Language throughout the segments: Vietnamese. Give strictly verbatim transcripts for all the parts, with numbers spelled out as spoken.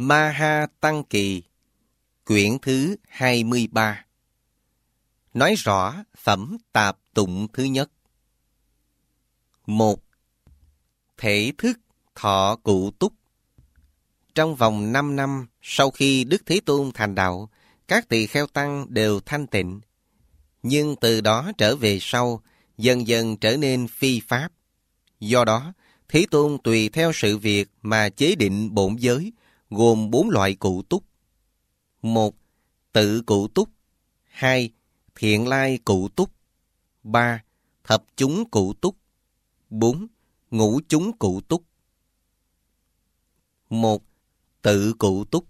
Ma Ha Tăng Kỳ, quyển thứ hai mươi ba. Nói rõ phẩm tạp tụng thứ nhất. Một. Thể thức thọ cụ túc. Trong vòng năm năm sau khi Đức Thế Tôn thành đạo, các tỳ kheo tăng đều thanh tịnh. Nhưng từ đó trở về sau, dần dần trở nên phi pháp. Do đó, Thế Tôn tùy theo sự việc mà chế định bổn giới, gồm bốn loại cụ túc. Một. Tự cụ túc. Hai. Thiện lai cụ túc. Ba. Thập chúng cụ túc. Bốn. Ngũ chúng cụ túc. Một. Tự cụ túc.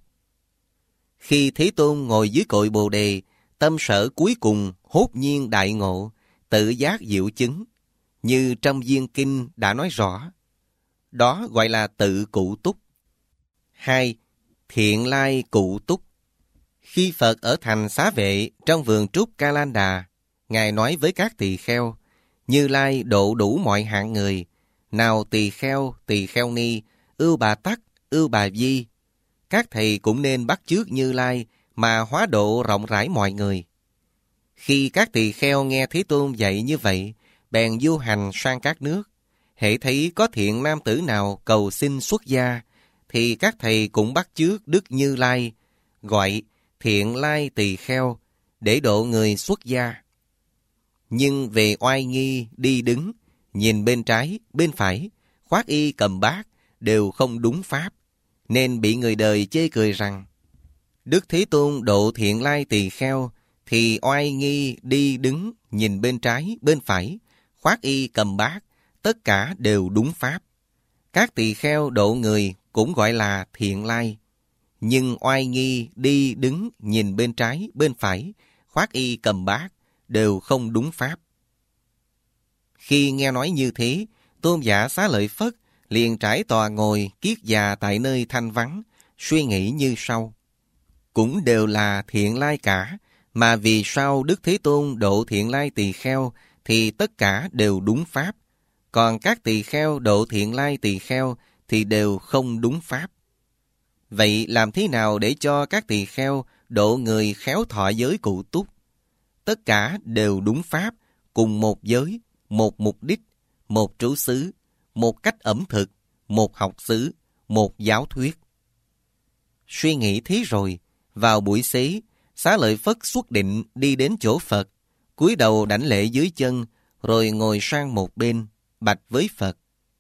Khi Thế Tôn ngồi dưới cội Bồ Đề, tâm sở cuối cùng hốt nhiên đại ngộ, tự giác diệu chứng, như trong Viên Kinh đã nói rõ. Đó gọi là tự cụ túc. Hai. Thiện lai cụ túc. Khi Phật ở thành Xá Vệ trong vườn trúc Ca Lan Đà, Ngài nói với các tỳ kheo: Như Lai độ đủ mọi hạng người, nào tỳ kheo, tỳ kheo ni, ưu bà tắc, ưu bà di. Các thầy cũng nên bắt chước Như Lai mà hóa độ rộng rãi mọi người. Khi các tỳ kheo nghe Thế Tôn dạy như vậy, bèn du hành sang các nước. Hễ thấy có thiện nam tử nào cầu xin xuất gia, thì các thầy cũng bắt chước Đức Như Lai, gọi thiện lai tỳ kheo, để độ người xuất gia. Nhưng về oai nghi, đi đứng, nhìn bên trái, bên phải, khoác y cầm bát, đều không đúng pháp, nên bị người đời chê cười rằng: Đức Thế Tôn độ thiện lai tỳ kheo, thì oai nghi, đi đứng, nhìn bên trái, bên phải, khoác y cầm bát, tất cả đều đúng pháp. Các tỳ kheo độ người cũng gọi là thiện lai, nhưng oai nghi, đi đứng, nhìn bên trái, bên phải, khoác y cầm bát, đều không đúng pháp. Khi nghe nói như thế, Tôn giả Xá Lợi Phất liền trải tòa ngồi kiết già tại nơi thanh vắng, suy nghĩ như sau: Cũng đều là thiện lai cả, mà vì sao Đức Thế Tôn độ thiện lai tỳ kheo thì tất cả đều đúng pháp, còn các tỳ kheo độ thiện lai tỳ kheo thì đều không đúng pháp. Vậy làm thế nào để cho các tỳ kheo độ người khéo thọ giới cụ túc? Tất cả đều đúng pháp, cùng một giới, một mục đích, một trú xứ, một cách ẩm thực, một học xứ, một giáo thuyết. Suy nghĩ thế rồi, vào buổi xế, Xá Lợi Phất xuất định đi đến chỗ Phật, cúi đầu đảnh lễ dưới chân, rồi ngồi sang một bên, bạch với Phật: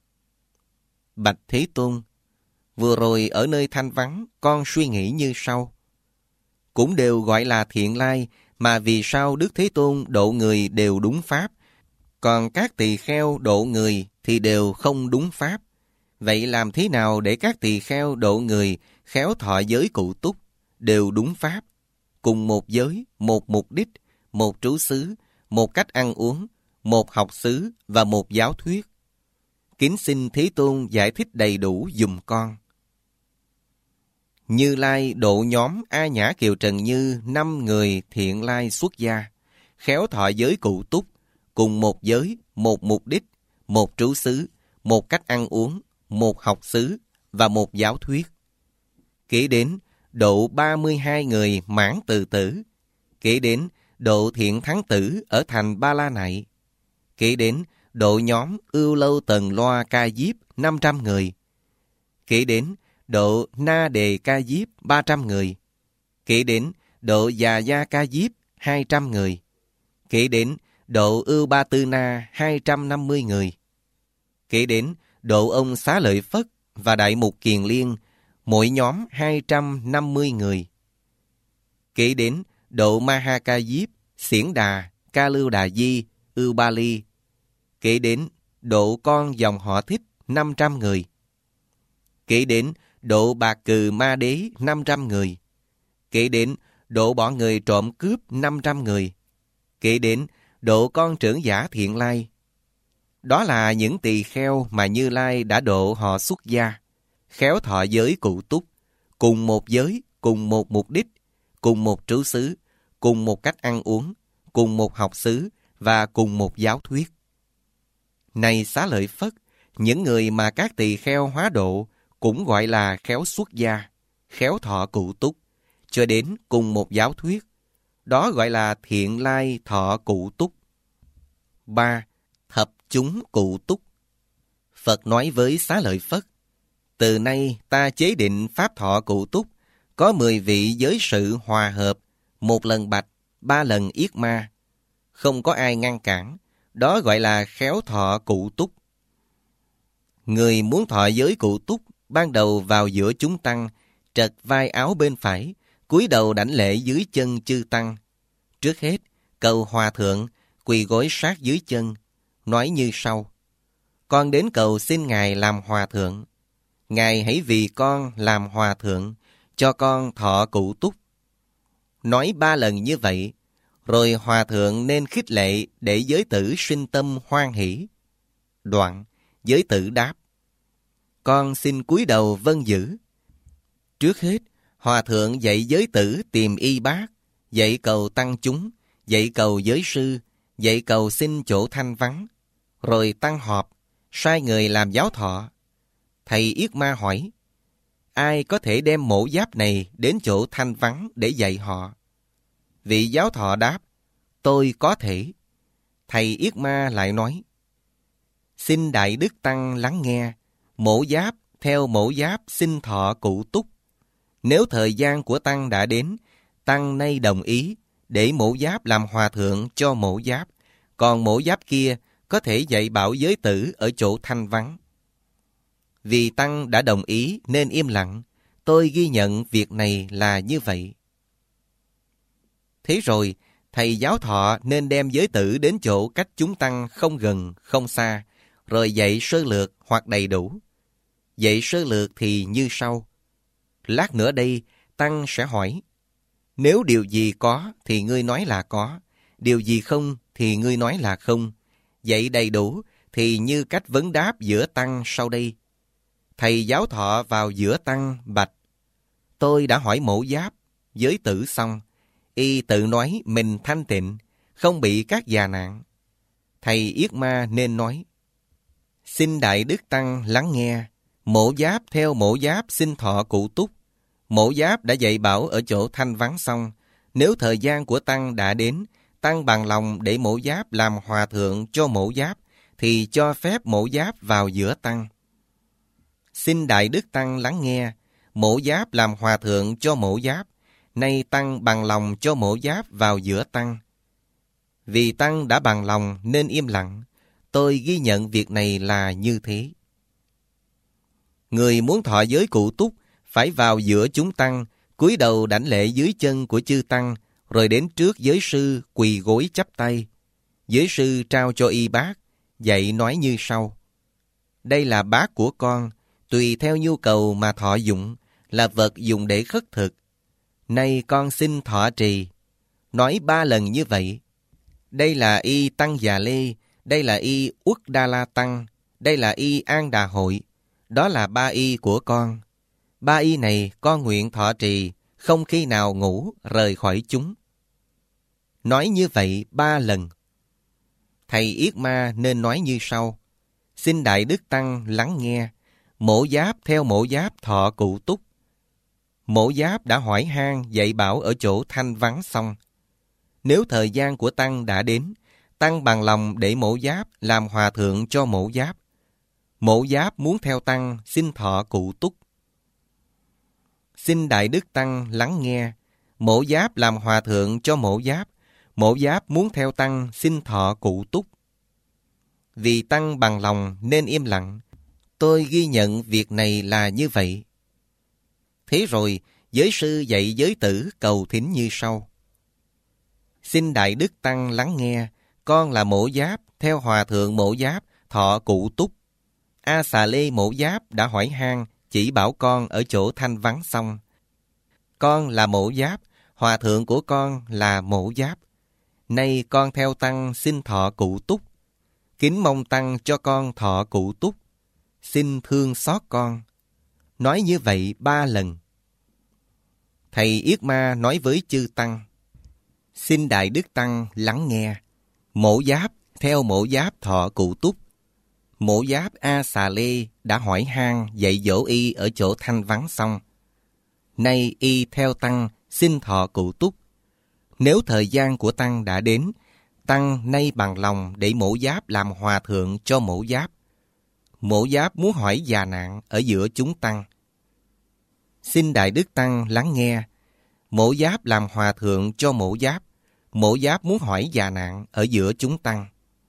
Bạch Thế Tôn, vừa rồi ở nơi thanh vắng, con suy nghĩ như sau: Cũng đều gọi là thiện lai, mà vì sao Đức Thế Tôn độ người đều đúng pháp, còn các tỳ kheo độ người thì đều không đúng pháp. Vậy làm thế nào để các tỳ kheo độ người khéo thọ giới cụ túc, đều đúng pháp, cùng một giới, một mục đích, một trú xứ, một cách ăn uống, một học xứ và một giáo thuyết? Kính xin Thế Tôn giải thích đầy đủ giùm con. Như Lai độ nhóm A Nhã Kiều Trần Như năm người thiện lai xuất gia, khéo thọ giới cụ túc, cùng một giới, một mục đích, một trú xứ, một cách ăn uống, một học xứ và một giáo thuyết. Kể đến độ ba mươi hai người mãn từ tử. Kể đến độ thiện thắng tử ở thành Ba La Nại. Kể đến độ nhóm Ưu Lâu Tần Loa Ca Diếp năm trăm người. Kể đến độ Na Đề Ca Diếp ba trăm người. Kể đến độ Già Gia Ca Diếp hai trăm người. Kể đến độ Ưu Ba Tư Na hai trăm năm mươi người. Kể đến độ ông Xá Lợi Phất và Đại Mục Kiền Liên, mỗi nhóm hai trăm năm mươi người. Kể đến độ Ma Ha Ca Diếp, Xiển Đà, Ca Lưu Đà Di, Ưu Ba Ly. Kể đến độ con dòng họ Thích năm trăm người. Kể đến độ Bạc Cừ Ma Đế năm trăm người. Kể đến độ bọn người trộm cướp năm trăm người. Kể đến độ con trưởng giả Thiện Lai. Đó là những tỳ kheo mà Như Lai đã độ họ xuất gia, khéo thọ giới cụ túc, cùng một giới, cùng một mục đích, cùng một trú xứ, cùng một cách ăn uống, cùng một học xứ và cùng một giáo thuyết. Này Xá Lợi Phất, những người mà các tỳ kheo hóa độ cũng gọi là khéo xuất gia. khéo thọ cụ túc, cho đến cùng một giáo thuyết. Đó gọi là thiện lai thọ cụ túc. ba. Thập chúng cụ túc. Phật nói với Xá Lợi Phất: từ nay ta chế định pháp thọ cụ túc, có mười vị giới sự hòa hợp, một lần bạch, ba lần yết ma. Không có ai ngăn cản, đó gọi là khéo thọ cụ túc. Người muốn thọ giới cụ túc, ban đầu vào giữa chúng tăng, trật vai áo bên phải, cúi đầu đảnh lễ dưới chân chư tăng. Trước hết, cầu hòa thượng, quỳ gối sát dưới chân, nói như sau: con đến cầu xin Ngài làm hòa thượng. Ngài hãy vì con làm hòa thượng, cho con thọ cụ túc. Nói ba lần như vậy, rồi hòa thượng nên khích lệ để giới tử sinh tâm hoan hỷ. Đoạn, giới tử đáp: con xin cúi đầu vâng giữ. Trước hết, hòa thượng dạy giới tử tìm y bác, dạy cầu tăng chúng, dạy cầu giới sư, dạy cầu xin chỗ thanh vắng. Rồi tăng họp, sai người làm giáo thọ. Thầy Yết Ma hỏi: ai có thể đem mổ giáp này đến chỗ thanh vắng để dạy họ? Vị giáo thọ đáp: tôi có thể. Thầy Yết Ma lại nói: xin Đại Đức Tăng lắng nghe, mổ giáp theo mổ giáp xin thọ cụ túc. Nếu thời gian của Tăng đã đến, Tăng nay đồng ý để mổ giáp làm hòa thượng cho mổ giáp, còn mổ giáp kia có thể dạy bảo giới tử ở chỗ thanh vắng. Vì Tăng đã đồng ý nên im lặng, tôi ghi nhận việc này là như vậy. Thế rồi, thầy giáo thọ nên đem giới tử đến chỗ cách chúng tăng không gần, không xa, rồi dạy sơ lược hoặc đầy đủ. Dạy sơ lược thì như sau. Lát nữa đây, tăng sẽ hỏi: nếu điều gì có thì ngươi nói là có, điều gì không thì ngươi nói là không. Dạy đầy đủ thì như cách vấn đáp giữa tăng sau đây. Thầy giáo thọ vào giữa tăng bạch: tôi đã hỏi mổ giáp, giới tử xong. Y tự nói mình thanh tịnh, không bị các già nạn. Thầy Yết Ma nên nói: xin Đại Đức Tăng lắng nghe, mổ giáp theo mổ giáp xin thọ cụ túc. Mổ giáp đã dạy bảo ở chỗ thanh vắng xong. Nếu thời gian của Tăng đã đến, Tăng bằng lòng để mổ giáp làm hòa thượng cho mổ giáp, thì cho phép mổ giáp vào giữa Tăng. Xin Đại Đức Tăng lắng nghe, mổ giáp làm hòa thượng cho mổ giáp. Nay Tăng bằng lòng cho mổ giáp vào giữa Tăng. Vì Tăng đã bằng lòng nên im lặng, tôi ghi nhận việc này là như thế. Người muốn thọ giới cụ túc phải vào giữa chúng tăng, cúi đầu đảnh lễ dưới chân của chư tăng, rồi đến trước giới sư quỳ gối chắp tay. Giới sư trao cho y bát, dạy nói như sau: đây là bát của con, tùy theo nhu cầu mà thọ dụng, là vật dùng để khất thực. Nay con xin thọ trì. Nói ba lần như vậy. Đây là y Tăng Già Lê, đây là y Uất Đa La Tăng, đây là y An Đà Hội. Đó là ba y của con. Ba y này con nguyện thọ trì, không khi nào ngủ rời khỏi chúng. Nói như vậy ba lần. Thầy Yết Ma nên nói như sau: xin Đại Đức Tăng lắng nghe, mổ giáp theo mổ giáp thọ cụ túc. Mổ giáp đã hỏi han dạy bảo ở chỗ thanh vắng xong. Nếu thời gian của Tăng đã đến, Tăng bằng lòng để mổ giáp làm hòa thượng cho mổ giáp. Mổ giáp muốn theo Tăng xin thọ cụ túc. Xin Đại Đức Tăng lắng nghe, mổ giáp làm hòa thượng cho mổ giáp. Mổ giáp muốn theo Tăng xin thọ cụ túc. Vì Tăng bằng lòng nên im lặng, tôi ghi nhận việc này là như vậy. Thế rồi, giới sư dạy giới tử cầu thính như sau: xin Đại Đức Tăng lắng nghe, con là mổ giáp, theo hòa thượng mổ giáp, thọ cụ túc. A Xà Lê mổ giáp đã hỏi han chỉ bảo con ở chỗ thanh vắng xong. Con là mổ giáp, hòa thượng của con là mổ giáp. Nay con theo Tăng xin thọ cụ túc. Kính mong Tăng cho con thọ cụ túc. Xin thương xót con. Nói như vậy ba lần. Thầy Yết Ma nói với chư Tăng: xin Đại Đức Tăng lắng nghe, mổ giáp theo mổ giáp thọ cụ túc. Mổ giáp A Xà Lê đã hỏi han dạy dỗ y ở chỗ thanh vắng xong. nay y theo Tăng xin thọ cụ túc. Nếu thời gian của Tăng đã đến, Tăng nay bằng lòng để Mổ Giáp làm hòa thượng cho Mổ Giáp. Mổ Giáp muốn hỏi già nạn ở giữa chúng Tăng. Xin Đại Đức Tăng lắng nghe. Mổ Giáp làm hòa thượng cho Mổ Giáp. Mổ Giáp muốn hỏi già nạn ở giữa chúng Tăng.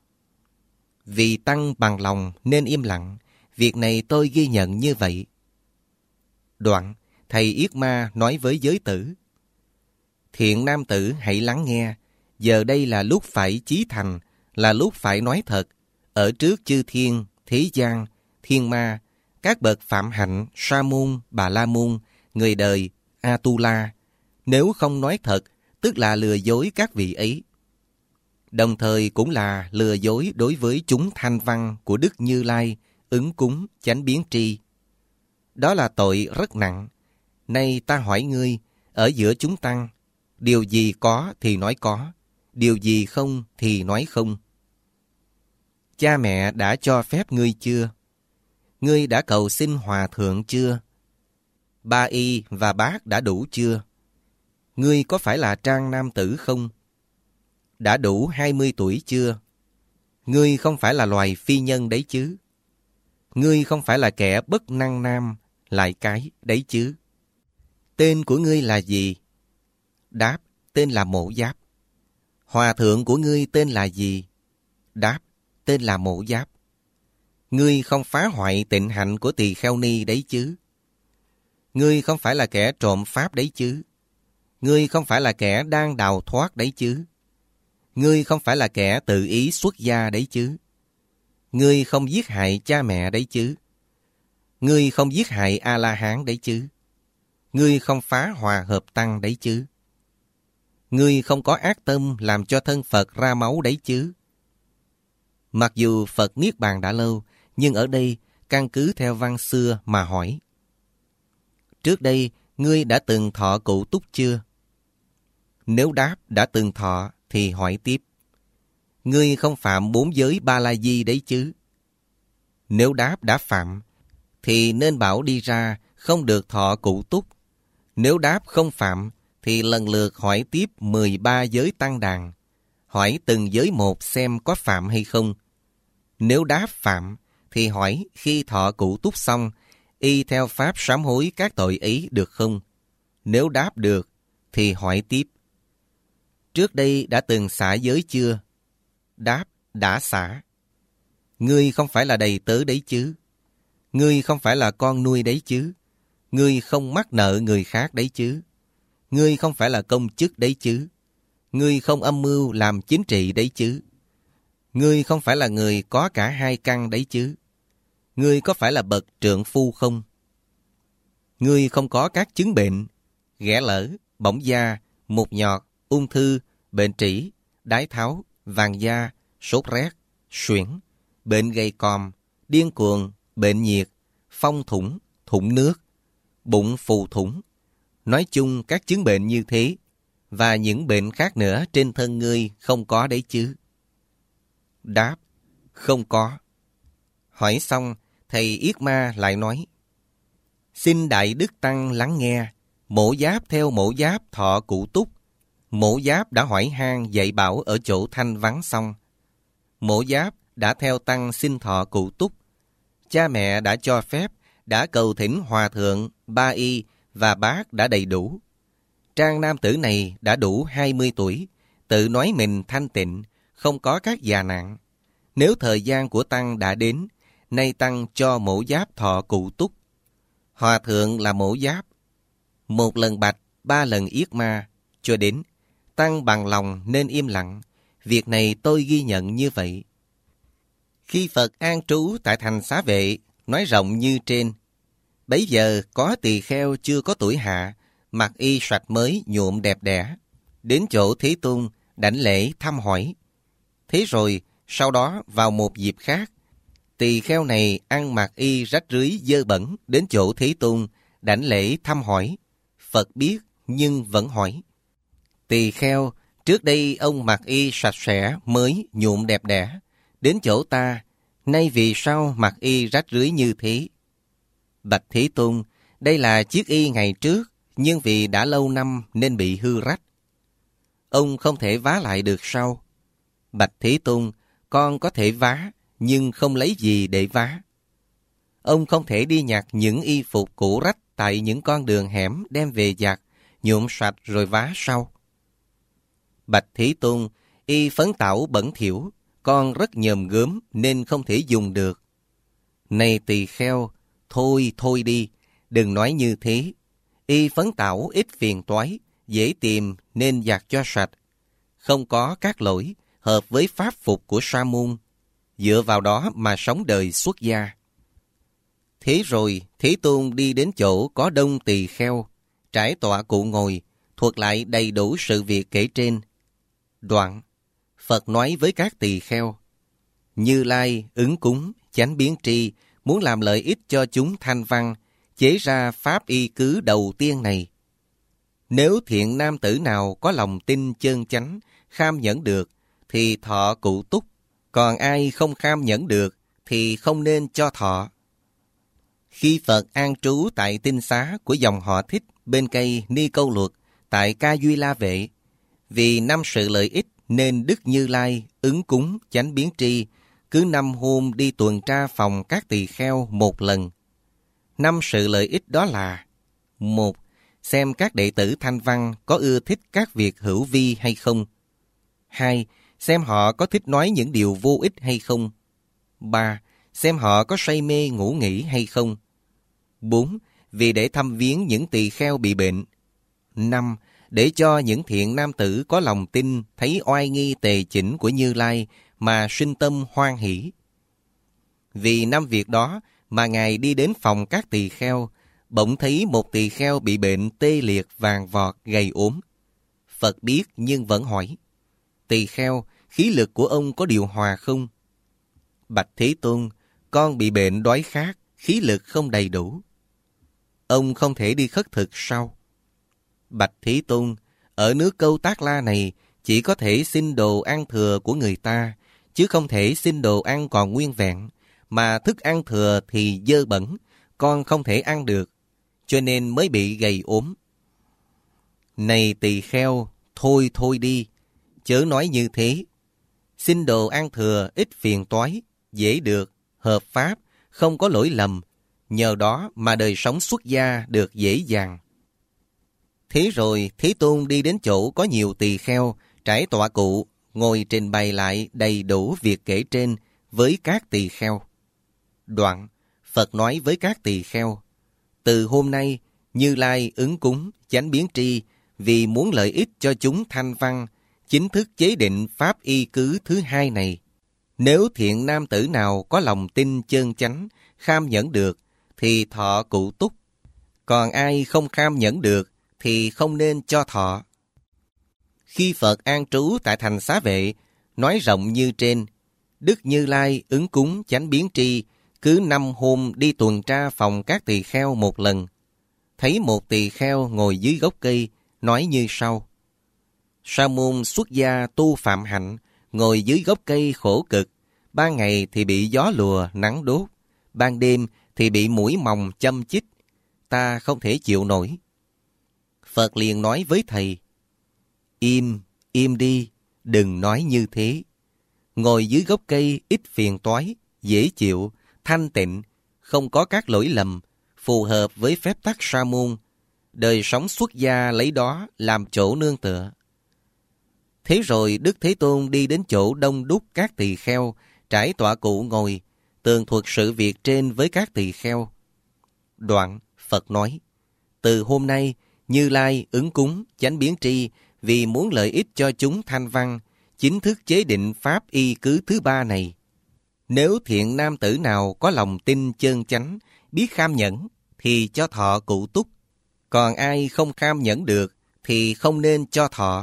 Vì Tăng bằng lòng nên im lặng. Việc này tôi ghi nhận như vậy. Đoạn, thầy Yết Ma nói với giới tử: Thiện nam tử hãy lắng nghe. Giờ đây là lúc phải chí thành, là lúc phải nói thật. Ở trước chư thiên, thế gian, thiên ma, các bậc phạm hạnh, sa môn, bà la môn, người đời, Atula, nếu không nói thật, tức là lừa dối các vị ấy. Đồng thời cũng là lừa dối đối với chúng thanh văn của Đức Như Lai, ứng cúng, chánh biến tri. Đó là tội rất nặng. Nay ta hỏi ngươi, ở giữa chúng Tăng, điều gì có thì nói có, điều gì không thì nói không. Cha mẹ đã cho phép ngươi chưa? Ngươi đã cầu xin hòa thượng chưa? Ba y và bác đã đủ chưa? Ngươi có phải là trang nam tử không? Đã đủ hai mươi tuổi chưa? Ngươi không phải là loài phi nhân đấy chứ? Ngươi không phải là kẻ bất năng nam, lại cái đấy chứ? Tên của ngươi là gì? Đáp, tên là Mổ Giáp. Hòa thượng của ngươi tên là gì? Đáp, tên là Mổ Giáp. Ngươi không phá hoại tịnh hạnh của Tỳ Kheo Ni đấy chứ? Ngươi không phải là kẻ trộm pháp đấy chứ? Ngươi không phải là kẻ đang đào thoát đấy chứ? Ngươi không phải là kẻ tự ý xuất gia đấy chứ? Ngươi không giết hại cha mẹ đấy chứ? Ngươi không giết hại A-la-hán đấy chứ? Ngươi không phá hòa hợp tăng đấy chứ? Ngươi không có ác tâm làm cho thân Phật ra máu đấy chứ? Mặc dù Phật Niết Bàn đã lâu, nhưng ở đây căn cứ theo văn xưa mà hỏi. Trước đây, ngươi đã từng thọ cụ túc chưa? Nếu đáp đã từng thọ, thì hỏi tiếp. Ngươi không phạm bốn giới Ba La Di đấy chứ? Nếu đáp đã phạm, thì nên bảo đi ra, không được thọ cụ túc. Nếu đáp không phạm, thì lần lượt hỏi tiếp mười ba giới tăng đàn. Hỏi từng giới một xem có phạm hay không. Nếu đáp phạm, thì hỏi khi thọ cụ túc xong, y theo pháp sám hối các tội ấy được không? Nếu đáp được, thì hỏi tiếp. Trước đây đã từng xả giới chưa? Đáp, đã xả. Ngươi không phải là đầy tớ đấy chứ? Ngươi không phải là con nuôi đấy chứ? Ngươi không mắc nợ người khác đấy chứ? Ngươi không phải là công chức đấy chứ? Ngươi không âm mưu làm chính trị đấy chứ? Ngươi không phải là người có cả hai căn đấy chứ? Ngươi có phải là bậc trượng phu không? Ngươi không có các chứng bệnh, ghẻ lở, bỏng da, mụt nhọt, ung thư, bệnh trĩ, đái tháo, vàng da, sốt rét, suyễn, bệnh gầy còm, điên cuồng, bệnh nhiệt, phong thủng, thủng nước, bụng phù thủng. Nói chung các chứng bệnh như thế, và những bệnh khác nữa trên thân ngươi không có đấy chứ? Đáp, không có. Hỏi xong, thầy Yết Ma lại nói. Xin Đại Đức Tăng lắng nghe. Mổ Giáp theo Mổ Giáp thọ cụ túc. Mổ Giáp đã hỏi han dạy bảo ở chỗ thanh vắng xong. Mổ Giáp đã theo Tăng xin thọ cụ túc. Cha mẹ đã cho phép, đã cầu thỉnh hòa thượng, ba y và bác đã đầy đủ. Trang nam tử này đã đủ hai mươi tuổi, tự nói mình thanh tịnh, không có các già nạn. Nếu thời gian của Tăng đã đến, nay Tăng cho Mổ Giáp thọ cụ túc. Hòa thượng là Mổ Giáp. Một lần bạch, ba lần Yết Ma, cho đến Tăng bằng lòng nên im lặng. Việc này tôi ghi nhận như vậy. Khi Phật an trú tại thành Xá Vệ, nói rộng như trên. Bấy giờ có tỳ kheo chưa có tuổi hạ, mặc y sạch mới nhuộm đẹp đẽ, đến chỗ Thế Tôn đảnh lễ thăm hỏi. Thế rồi sau đó vào một dịp khác, tỳ kheo này ăn mặc y rách rưới dơ bẩn đến chỗ Thế Tôn đảnh lễ thăm hỏi. Phật biết nhưng vẫn hỏi. Tỳ kheo, trước đây ông mặc y sạch sẽ mới nhuộm đẹp đẽ, đến chỗ ta, nay vì sao mặc y rách rưới như thế? Bạch Thế Tôn, đây là chiếc y ngày trước, nhưng vì đã lâu năm nên bị hư rách. Ông không thể vá lại được sao? Bạch Thế Tôn, con có thể vá, nhưng không lấy gì để vá. Ông không thể đi nhặt những y phục cũ rách tại những con đường hẻm đem về giặt, nhuộm sạch rồi vá sau. Bạch Thế Tôn, y phấn tảo bẩn thỉu, con rất nhòm gớm nên không thể dùng được. Này tỳ kheo, thôi thôi đi, đừng nói như thế. Y phấn tảo ít phiền toái, dễ tìm nên giặt cho sạch. Không có các lỗi, hợp với pháp phục của sa môn. Dựa vào đó mà sống đời xuất gia. Thế rồi, Thế Tôn đi đến chỗ có đông tỳ kheo, trải tọa cụ ngồi, thuật lại đầy đủ sự việc kể trên. Đoạn, Phật nói với các tỳ kheo, Như Lai ứng cúng, chánh biến tri, muốn làm lợi ích cho chúng thanh văn, chế ra pháp y cứ đầu tiên này. Nếu thiện nam tử nào có lòng tin chân chánh, kham nhẫn được, thì thọ cụ túc, còn ai không kham nhẫn được, thì không nên cho thọ. Khi Phật an trú tại tinh xá của dòng họ Thích bên cây Ni Câu Luật, tại Ca Duy La Vệ, vì năm sự lợi ích nên Đức Như Lai ứng cúng chánh biến tri, cứ năm hôm đi tuần tra phòng các tỳ kheo một lần. Năm sự lợi ích đó là: một. Xem các đệ tử thanh văn có ưa thích các việc hữu vi hay không. Hai. Xem họ có thích nói những điều vô ích hay không. Ba. Xem họ có say mê ngủ nghỉ hay không. Bốn. Vì để thăm viếng những tỳ kheo bị bệnh. Năm. Để cho những thiện nam tử có lòng tin thấy oai nghi tề chỉnh của Như Lai mà sinh tâm hoan hỷ. Vì năm việc đó mà Ngài đi đến phòng các tỳ kheo, bỗng thấy một tỳ kheo bị bệnh tê liệt vàng vọt gầy ốm. Phật biết nhưng vẫn hỏi, tỳ kheo, khí lực của ông có điều hòa không? Bạch Thế Tôn, con bị bệnh đói khát, khí lực không đầy đủ. Ông không thể đi khất thực sao? Bạch Thế Tôn, ở nước Câu Tác La này chỉ có thể xin đồ ăn thừa của người ta, chứ không thể xin đồ ăn còn nguyên vẹn, mà thức ăn thừa thì dơ bẩn, con không thể ăn được, cho nên mới bị gầy ốm. Này tỳ kheo, thôi thôi đi, chớ nói như thế. Xin đồ ăn thừa ít phiền toái, dễ được, hợp pháp, không có lỗi lầm, nhờ đó mà đời sống xuất gia được dễ dàng. Thế rồi Thế Tôn đi đến chỗ có nhiều tỳ kheo, trải tọa cụ, ngồi trình bày lại đầy đủ việc kể trên với các tỳ kheo. Đoạn, Phật nói với các tỳ kheo, từ hôm nay, Như Lai ứng cúng, chánh biến tri, vì muốn lợi ích cho chúng thanh văn, chính thức chế định pháp y cứ thứ hai này. Nếu thiện nam tử nào có lòng tin chân chánh, kham nhẫn được, thì thọ cụ túc. Còn ai không kham nhẫn được, thì không nên cho thọ. Khi Phật an trú tại thành Xá Vệ, nói rộng như trên, Đức Như Lai ứng cúng chánh biến tri, cứ năm hôm đi tuần tra phòng các tỳ kheo một lần. Thấy một tỳ kheo ngồi dưới gốc cây, nói như sau: Sa môn xuất gia tu phạm hạnh, ngồi dưới gốc cây khổ cực, ban ngày thì bị gió lùa nắng đốt, ban đêm thì bị muỗi mòng châm chích, ta không thể chịu nổi. Phật liền nói với thầy, im, im đi, đừng nói như thế. Ngồi dưới gốc cây ít phiền toái, dễ chịu, thanh tịnh, không có các lỗi lầm, phù hợp với phép tắc sa môn. Đời sống xuất gia lấy đó làm chỗ nương tựa. Thế rồi Đức Thế Tôn đi đến chỗ đông đúc các tỳ kheo, trải tọa cụ ngồi, tường thuật sự việc trên với các tỳ kheo. Đoạn, Phật nói, từ hôm nay, Như Lai ứng cúng, chánh biến tri, vì muốn lợi ích cho chúng thanh văn, chính thức chế định pháp y cứ thứ ba này. Nếu thiện nam tử nào có lòng tin chân chánh, biết kham nhẫn, thì cho thọ cụ túc. Còn ai không kham nhẫn được, thì không nên cho thọ.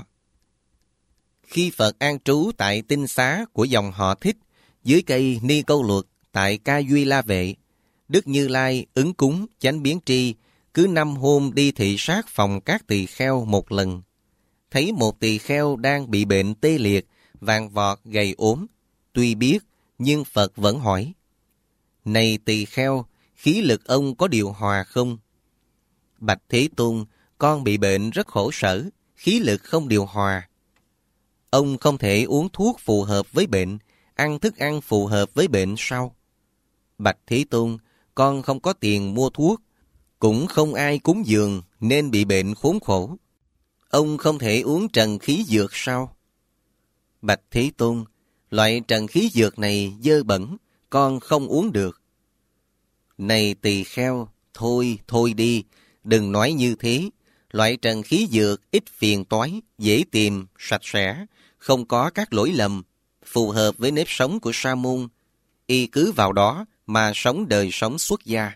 Khi Phật an trú tại tinh xá của dòng họ Thích, dưới cây Ni Câu Luật, tại Ca Duy La Vệ, Đức Như Lai ứng cúng, chánh biến tri, cứ năm hôm đi thị sát phòng các tỳ kheo một lần. Thấy một tỳ kheo đang bị bệnh tê liệt, vàng vọt gầy ốm, tuy biết, nhưng Phật vẫn hỏi, này tỳ kheo, khí lực ông có điều hòa không? Bạch Thế Tôn, con bị bệnh rất khổ sở, khí lực không điều hòa. Ông không thể uống thuốc phù hợp với bệnh, ăn thức ăn phù hợp với bệnh sao? Bạch Thế Tôn, con không có tiền mua thuốc, cũng không ai cúng dường nên bị bệnh khốn khổ. Ông không thể uống trần khí dược sao? Bạch Thế Tôn, loại trần khí dược này dơ bẩn, con không uống được. Này tỳ kheo, thôi, thôi đi, đừng nói như thế. Loại trần khí dược ít phiền toái, dễ tìm, sạch sẽ, không có các lỗi lầm, phù hợp với nếp sống của sa môn. Y cứ vào đó mà sống đời sống xuất gia.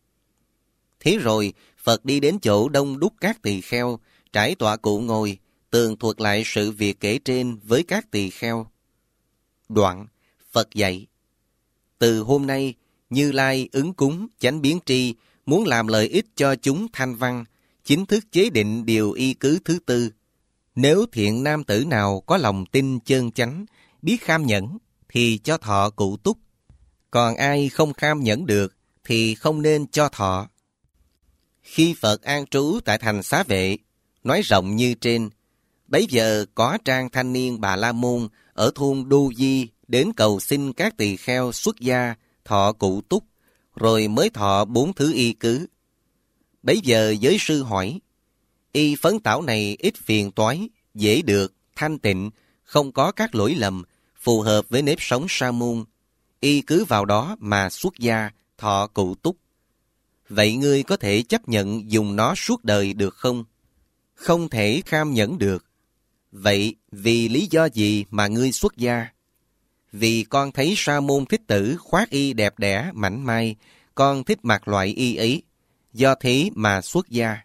Thế rồi, Phật đi đến chỗ đông đúc các tỳ kheo, trải tọa cụ ngồi, tường thuật lại sự việc kể trên với các tỳ kheo. Đoạn, Phật dạy: từ hôm nay, Như Lai ứng cúng chánh biến tri, muốn làm lợi ích cho chúng thanh văn, chính thức chế định điều y cứ thứ tư. Nếu thiện nam tử nào có lòng tin chân chánh, biết kham nhẫn, thì cho thọ cụ túc. Còn ai không kham nhẫn được, thì không nên cho thọ. Khi Phật an trú tại thành Xá Vệ, nói rộng như trên, bấy giờ có trang thanh niên Bà La Môn ở thôn Đô Di đến cầu xin các tỳ kheo xuất gia thọ cụ túc, rồi mới thọ bốn thứ y cứ. Bấy giờ giới sư hỏi: y phấn tảo này ít phiền toái, dễ được, thanh tịnh, không có các lỗi lầm, phù hợp với nếp sống sa môn. Y cứ vào đó mà xuất gia thọ cụ túc. Vậy ngươi có thể chấp nhận dùng nó suốt đời được không? Không thể kham nhẫn được. Vậy vì lý do gì mà ngươi xuất gia? Vì con thấy Sa môn Thích Tử khoác y đẹp đẽ, mảnh mai, con thích mặc loại y ấy, do thế mà xuất gia.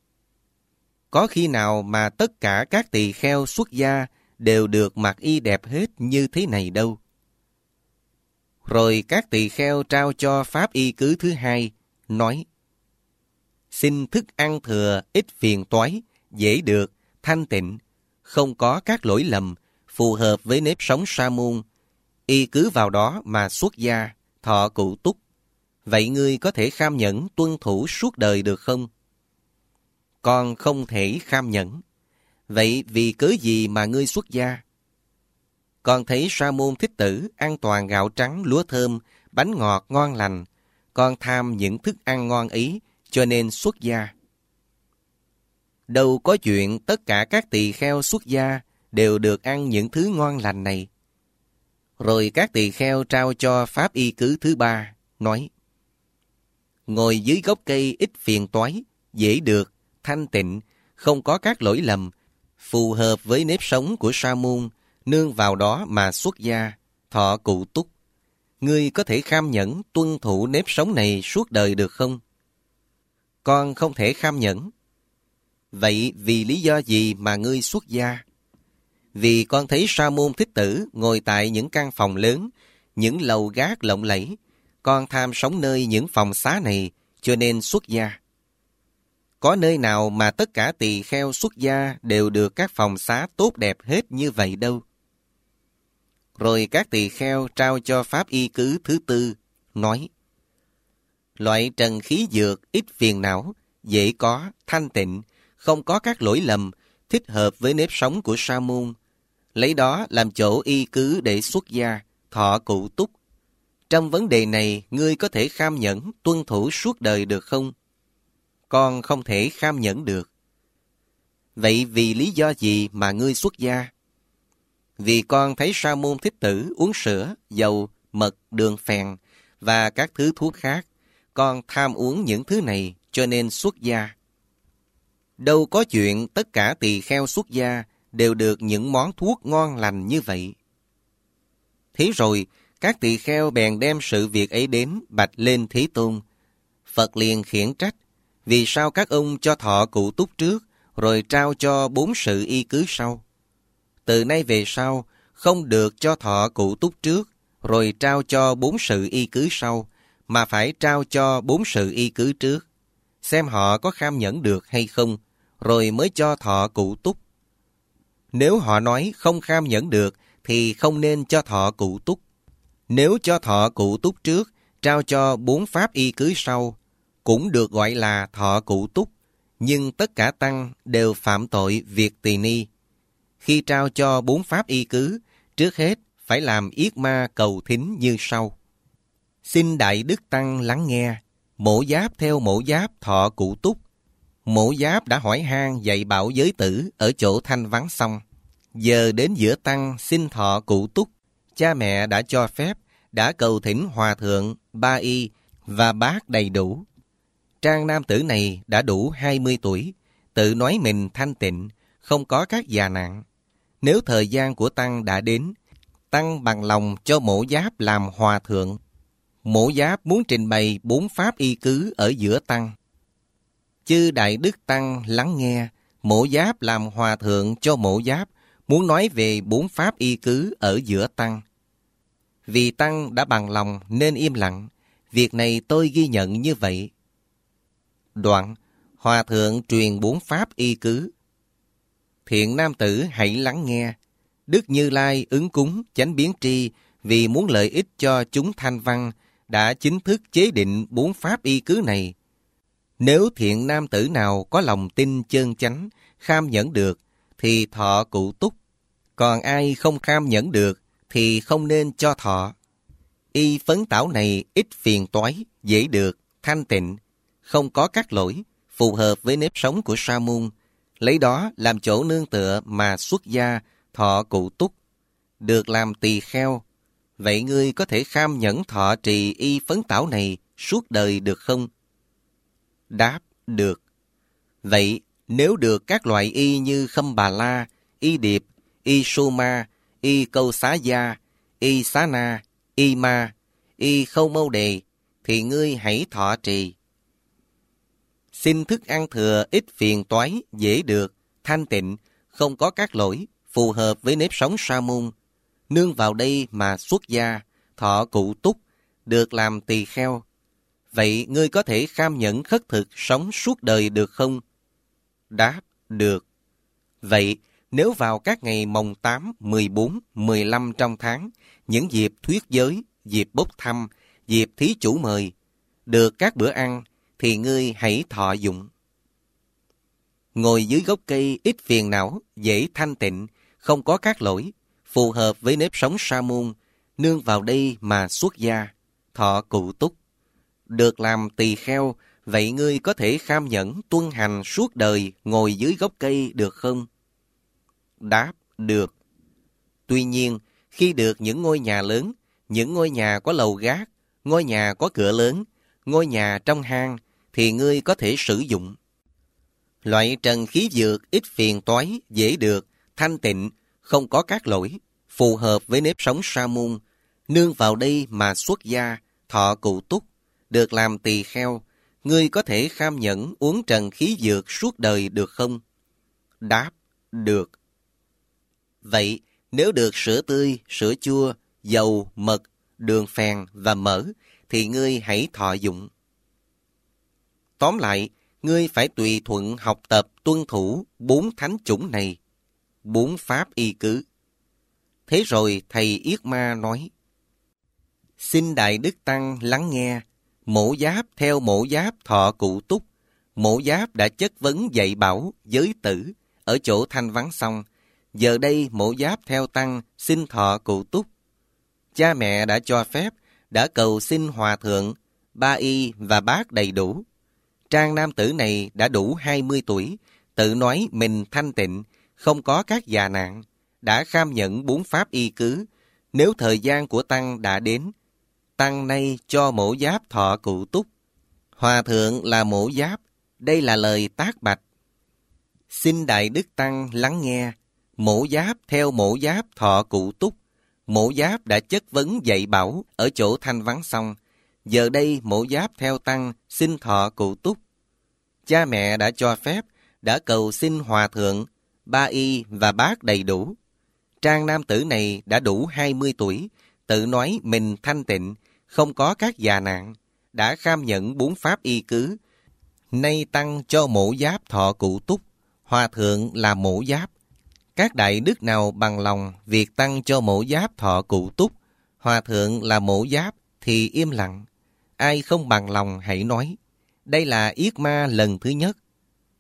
Có khi nào mà tất cả các tỳ kheo xuất gia đều được mặc y đẹp hết như thế này đâu. Rồi các tỳ kheo trao cho pháp y cứ thứ hai, nói: xin thức ăn thừa, ít phiền toái, dễ được, thanh tịnh, không có các lỗi lầm, phù hợp với nếp sống sa môn. Y cứ vào đó mà xuất gia, thọ cụ túc. Vậy ngươi có thể kham nhẫn tuân thủ suốt đời được không? Con không thể kham nhẫn. Vậy vì cớ gì mà ngươi xuất gia? Con thấy Sa môn Thích Tử ăn toàn gạo trắng, lúa thơm, bánh ngọt ngon lành. Con tham những thức ăn ngon ấy, cho nên xuất gia. Đâu có chuyện tất cả các tỳ kheo xuất gia đều được ăn những thứ ngon lành này. Rồi các tỳ kheo trao cho pháp y cứ thứ ba, nói: ngồi dưới gốc cây ít phiền toái, dễ được, thanh tịnh, không có các lỗi lầm, phù hợp với nếp sống của sa môn, nương vào đó mà xuất gia, thọ cụ túc. Ngươi có thể kham nhẫn tuân thủ nếp sống này suốt đời được không? Con không thể kham nhẫn. Vậy vì lý do gì mà ngươi xuất gia? Vì con thấy Sa môn Thích Tử ngồi tại những căn phòng lớn, những lầu gác lộng lẫy. Con tham sống nơi những phòng xá này, cho nên xuất gia. Có nơi nào mà tất cả tỳ kheo xuất gia đều được các phòng xá tốt đẹp hết như vậy đâu. Rồi các tỳ kheo trao cho pháp y cứ thứ tư, nói: loại trần khí dược ít phiền não, dễ có, thanh tịnh, không có các lỗi lầm, thích hợp với nếp sống của sa môn. Lấy đó làm chỗ y cứ để xuất gia, thọ cụ túc. Trong vấn đề này, ngươi có thể kham nhẫn, tuân thủ suốt đời được không? Con không thể kham nhẫn được. Vậy vì lý do gì mà ngươi xuất gia? Vì con thấy Sa môn Thích Tử uống sữa, dầu, mật, đường phèn và các thứ thuốc khác. Con tham uống những thứ này, cho nên xuất gia. Đâu có chuyện tất cả tỳ kheo xuất gia đều được những món thuốc ngon lành như vậy. Thế rồi, các tỳ kheo bèn đem sự việc ấy đến bạch lên Thế Tôn. Phật liền khiển trách: vì sao các ông cho thọ cụ túc trước, rồi trao cho bốn sự y cứ sau? Từ nay về sau, không được cho thọ cụ túc trước, rồi trao cho bốn sự y cứ sau, mà phải trao cho bốn sự y cứ trước. Xem họ có kham nhẫn được hay không, rồi mới cho thọ cụ túc. Nếu họ nói không kham nhẫn được, thì không nên cho thọ cụ túc. Nếu cho thọ cụ túc trước, trao cho bốn pháp y cứ sau, cũng được gọi là thọ cụ túc, Nhưng tất cả tăng đều phạm tội việc tỳ ni. Khi trao cho bốn pháp y cứ, trước hết phải làm yết ma cầu thính như sau. Xin Đại Đức Tăng lắng nghe, Mổ Giáp theo Mổ Giáp thọ Cụ Túc. Mổ Giáp đã hỏi han dạy bảo giới tử ở chỗ thanh vắng xong. Giờ đến giữa tăng xin thọ Cụ Túc. Cha mẹ đã cho phép, đã cầu thỉnh hòa thượng, ba y và bác đầy đủ. Trang nam tử này đã đủ hai mươi tuổi, tự nói mình thanh tịnh, không có các già nạn. Nếu thời gian của tăng đã đến, tăng bằng lòng cho Mổ Giáp làm hòa thượng. Mổ Giáp muốn trình bày bốn pháp y cứ ở giữa tăng. Chư Đại Đức Tăng lắng nghe, Mổ Giáp làm hòa thượng cho Mổ Giáp, muốn nói về bốn pháp y cứ ở giữa tăng. Vì tăng đã bằng lòng nên im lặng, việc này tôi ghi nhận như vậy. Đoạn, hòa thượng truyền bốn pháp y cứ. Thiện nam tử hãy lắng nghe, Đức Như Lai ứng cúng chánh biến tri vì muốn lợi ích cho chúng thanh văn, đã chính thức chế định bốn pháp y cứ này. Nếu thiện nam tử nào có lòng tin chân chánh, kham nhẫn được, thì thọ Cụ Túc. Còn ai không kham nhẫn được, thì không nên cho thọ. Y phấn tảo này ít phiền toái, dễ được, thanh tịnh, không có các lỗi, phù hợp với nếp sống của sa môn. Lấy đó làm chỗ nương tựa mà xuất gia, thọ Cụ Túc, được làm tỳ kheo. Vậy ngươi có thể kham nhẫn thọ trì y phấn tảo này suốt đời được không? Đáp, được. Vậy nếu được các loại y như Khâm Bà La, y Điệp, y Soma, y Câu Xá Gia, y Xá Na, y Ma, y Khâu Mâu Đề, thì ngươi hãy thọ trì. Xin thức ăn thừa ít phiền toái, dễ được, thanh tịnh, không có các lỗi, phù hợp với nếp sống sa môn. Nương vào đây mà xuất gia, thọ Cụ Túc, được làm tỳ kheo. Vậy ngươi có thể kham nhẫn khất thực sống suốt đời được không? Đáp, được. Vậy nếu vào các ngày mồng tám, mười bốn, mười lăm trong tháng, những dịp thuyết giới, dịp bốc thăm, dịp thí chủ mời, được các bữa ăn, thì ngươi hãy thọ dụng. Ngồi dưới gốc cây ít phiền não, dễ thanh tịnh, không có các lỗi, phù hợp với nếp sống sa môn, nương vào đây mà xuất gia, thọ Cụ Túc, được làm tỳ kheo. Vậy ngươi có thể kham nhẫn tuân hành suốt đời ngồi dưới gốc cây được không? Đáp, được. Tuy nhiên, khi được những ngôi nhà lớn, những ngôi nhà có lầu gác, ngôi nhà có cửa lớn, ngôi nhà trong hang, thì ngươi có thể sử dụng. Loại trần khí dược ít phiền toái, dễ được, thanh tịnh, không có các lỗi, phù hợp với nếp sống sa môn, nương vào đây mà xuất gia, thọ Cụ Túc, được làm tỳ kheo. Ngươi có thể kham nhẫn uống trần khí dược suốt đời được không? Đáp, được. Vậy, nếu được sữa tươi, sữa chua, dầu, mật, đường phèn và mỡ, thì ngươi hãy thọ dụng. Tóm lại, ngươi phải tùy thuận học tập tuân thủ bốn thánh chủng này, bốn pháp y cứ. Thế rồi thầy Yết Ma nói, xin Đại Đức Tăng lắng nghe, Mổ Giáp theo Mổ Giáp thọ Cụ Túc. Mổ Giáp đã chất vấn dạy bảo giới tử ở chỗ thanh vắng xong. Giờ đây Mổ Giáp theo tăng xin thọ Cụ Túc. Cha mẹ đã cho phép, đã cầu xin hòa thượng, ba y và bác đầy đủ. Trang nam tử này đã đủ hai mươi tuổi, tự nói mình thanh tịnh, không có các già nạn, đã kham nhẫn bốn pháp y cứ. Nếu thời gian của tăng đã đến, tăng nay cho Mổ Giáp thọ Cụ Túc. Hòa thượng là Mổ Giáp, đây là lời tác bạch. Xin Đại Đức Tăng lắng nghe, Mổ Giáp theo Mổ Giáp thọ Cụ Túc. Mổ Giáp đã chất vấn dạy bảo ở chỗ thanh vắng xong. Giờ đây Mổ Giáp theo tăng xin thọ Cụ Túc. Cha mẹ đã cho phép, đã cầu xin hòa thượng, ba y và bác đầy đủ. Trang nam tử này đã đủ hai mươi tuổi, tự nói mình thanh tịnh, không có các già nạn, đã kham nhẫn bốn pháp y cứ. Nay tăng cho Mổ Giáp thọ Cụ Túc, hòa thượng là Mổ Giáp. Các đại đức nào bằng lòng việc tăng cho Mổ Giáp thọ Cụ Túc, hòa thượng là Mổ Giáp, thì im lặng. Ai không bằng lòng hãy nói. Đây là Yết Ma lần thứ nhất.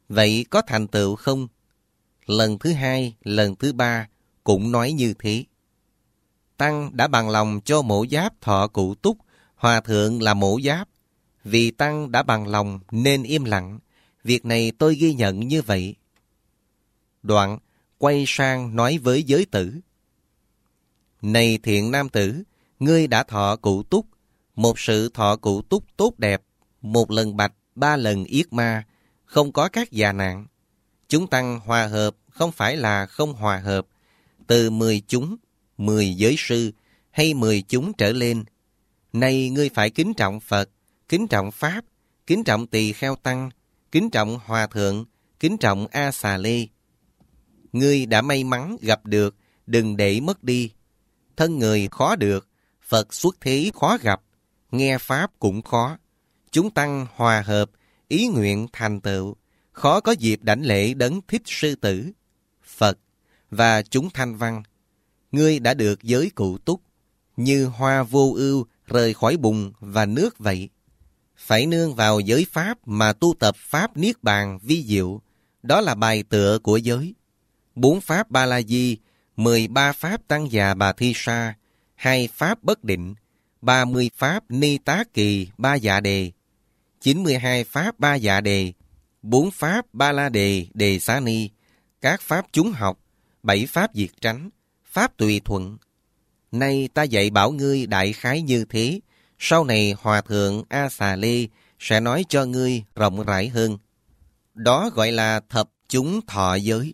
Vậy có thành tựu không? Lần thứ hai, lần thứ ba cũng nói như thế. Tăng đã bằng lòng cho Mổ Giáp thọ Cụ Túc, Hòa thượng là Mổ Giáp. Vì Tăng đã bằng lòng nên im lặng. Việc này tôi ghi nhận như vậy. Đoạn quay sang nói với giới tử. Này thiện nam tử, ngươi đã thọ Cụ Túc. Một sự thọ Cụ Túc tốt đẹp, một lần bạch, ba lần yết ma, không có các già nạn. Chúng tăng hòa hợp không phải là không hòa hợp. Từ mười chúng, mười giới sư hay mười chúng trở lên. Nay ngươi phải kính trọng Phật, kính trọng Pháp, kính trọng Tỳ Kheo Tăng, kính trọng Hòa Thượng, kính trọng A Xà Lê. Ngươi đã may mắn gặp được, đừng để mất đi. Thân người khó được, Phật xuất thế khó gặp, nghe Pháp cũng khó. Chúng tăng hòa hợp, ý nguyện thành tựu, khó có dịp đảnh lễ đấng Thích Sư Tử, Phật và chúng thanh văn. Ngươi đã được giới Cụ Túc, như hoa vô ưu rời khỏi bùn và nước vậy. Phải nương vào giới Pháp mà tu tập Pháp Niết Bàn vi diệu, đó là bài tựa của giới. Bốn Pháp Ba La Di, mười ba Pháp Tăng Già Bà Thi Sa, hai Pháp Bất Định, ba mươi Pháp Ni Tá Kỳ Ba Dạ Đề, chín mươi hai Pháp Ba Dạ Đề, bốn Pháp Ba La Đề Đề Xá Ni, các Pháp chúng học, bảy Pháp diệt tránh, Pháp tùy thuận. Nay ta dạy bảo ngươi đại khái như thế, sau này Hòa Thượng A Xà Lê sẽ nói cho ngươi rộng rãi hơn. Đó gọi là thập chúng thọ giới.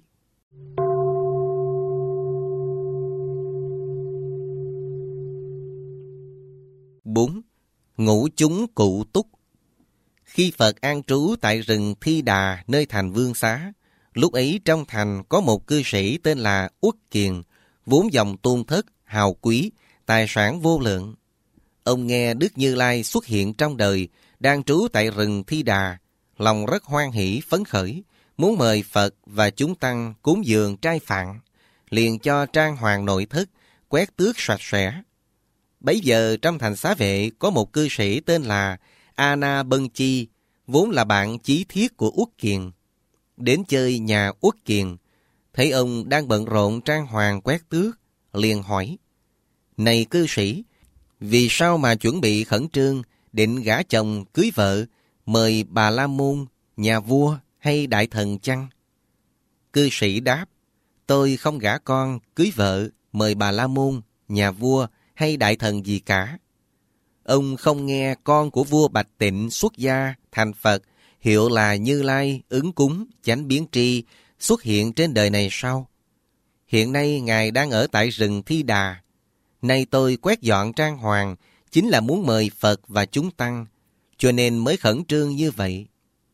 Bốn. Ngũ chúng Cụ Túc. Khi Phật an trú tại rừng Thi Đà nơi thành Vương Xá, lúc ấy trong thành có một cư sĩ tên là Uất Kiền, vốn dòng tôn thất, hào quý, tài sản vô lượng. Ông nghe Đức Như Lai xuất hiện trong đời, đang trú tại rừng Thi Đà, lòng rất hoan hỷ phấn khởi, muốn mời Phật và chúng tăng cúng dường trai phạn, liền cho trang hoàng nội thất, quét tước sạch sẽ. Bấy giờ trong thành Xá Vệ có một cư sĩ tên là A Na Bân Chi, vốn là bạn chí thiết của Uất Kiền. Đến chơi nhà Uất Kiền, thấy ông đang bận rộn trang hoàng quét tước, liền hỏi: Này cư sĩ, vì sao mà chuẩn bị khẩn trương, định gả chồng cưới vợ, mời Bà La Môn, nhà vua hay đại thần chăng? Cư sĩ đáp: Tôi không gả con, cưới vợ, mời Bà La Môn, nhà vua hay đại thần gì cả. Ông không nghe con của vua Bạch Tịnh xuất gia thành Phật, hiệu là Như Lai, ứng cúng, chánh biến tri, xuất hiện trên đời này sao? Hiện nay Ngài đang ở tại rừng Thi Đà. Nay tôi quét dọn trang hoàng, chính là muốn mời Phật và chúng tăng, cho nên mới khẩn trương như vậy.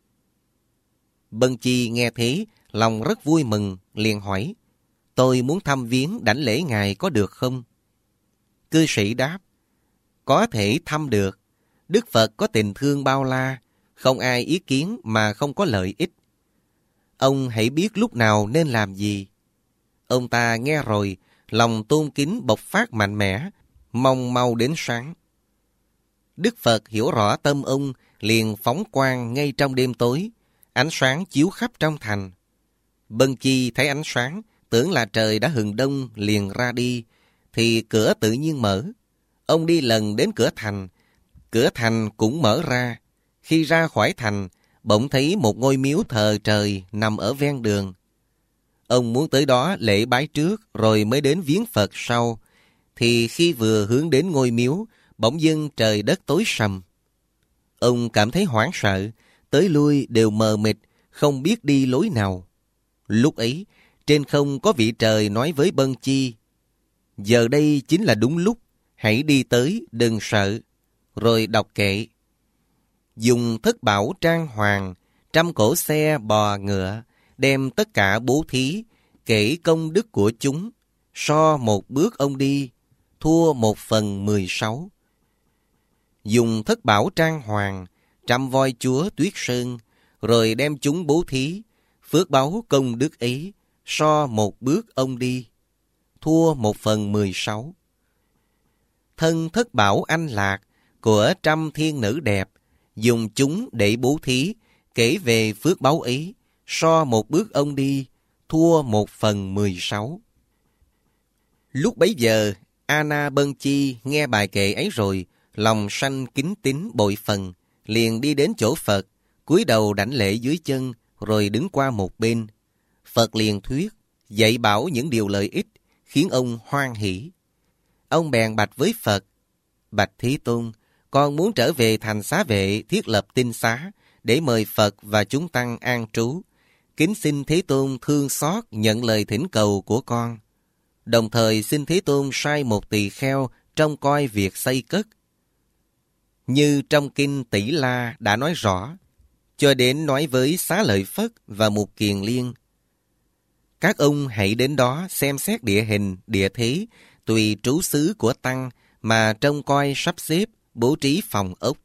Bân Chi nghe thế, lòng rất vui mừng, liền hỏi: Tôi muốn thăm viếng đảnh lễ Ngài có được không? Cư sĩ đáp: Có thể thăm được. Đức Phật có tình thương bao la, không ai ý kiến mà không có lợi ích. Ông hãy biết lúc nào nên làm gì. Ông ta nghe rồi, lòng tôn kính bộc phát mạnh mẽ, mong mau đến sáng. Đức Phật hiểu rõ tâm ông, liền phóng quang ngay trong đêm tối, ánh sáng chiếu khắp trong thành. Bân Chi thấy ánh sáng, tưởng là trời đã hừng đông, liền ra đi, thì cửa tự nhiên mở. Ông đi lần đến cửa thành, cửa thành cũng mở ra. Khi ra khỏi thành, bỗng thấy một ngôi miếu thờ trời nằm ở ven đường. Ông muốn tới đó lễ bái trước rồi mới đến viếng Phật sau, thì khi vừa hướng đến ngôi miếu, bỗng dưng trời đất tối sầm. Ông cảm thấy hoảng sợ, tới lui đều mờ mịt, không biết đi lối nào. Lúc ấy, trên không có vị trời nói với Bân Chi: Giờ đây chính là đúng lúc, hãy đi tới, đừng sợ. Rồi đọc kệ: Dùng thất bảo trang hoàng, trăm cỗ xe bò ngựa, đem tất cả bố thí, kể công đức của chúng, so một bước ông đi, thua một phần mười sáu. Dùng thất bảo trang hoàng, trăm voi chúa tuyết sơn, rồi đem chúng bố thí, phước báu công đức ấy, so một bước ông đi, thua một phần mười sáu. Thân thất bảo anh lạc, của trăm thiên nữ đẹp, dùng chúng để bố thí, kể về phước báu ấy, so một bước ông đi, thua một phần mười sáu. Lúc bấy giờ, Ana Bân Chi nghe bài kệ ấy rồi, lòng sanh kính tín bội phần, liền đi đến chỗ Phật, cúi đầu đảnh lễ dưới chân, rồi đứng qua một bên. Phật liền thuyết, dạy bảo những điều lợi ích, khiến ông hoan hỷ. Ông bèn bạch với Phật, bạch Thế Tôn, con muốn trở về thành Xá Vệ thiết lập tinh xá, để mời Phật và chúng tăng an trú. Kính xin Thế Tôn thương xót nhận lời thỉnh cầu của con. Đồng thời xin Thế Tôn sai một tỳ kheo trông coi việc xây cất. Như trong kinh Tỷ La đã nói rõ, cho đến nói với Xá Lợi Phất và Mục Kiền Liên. Các ông hãy đến đó xem xét địa hình, địa thế, tùy trú xứ của tăng mà trông coi sắp xếp, bố trí phòng ốc.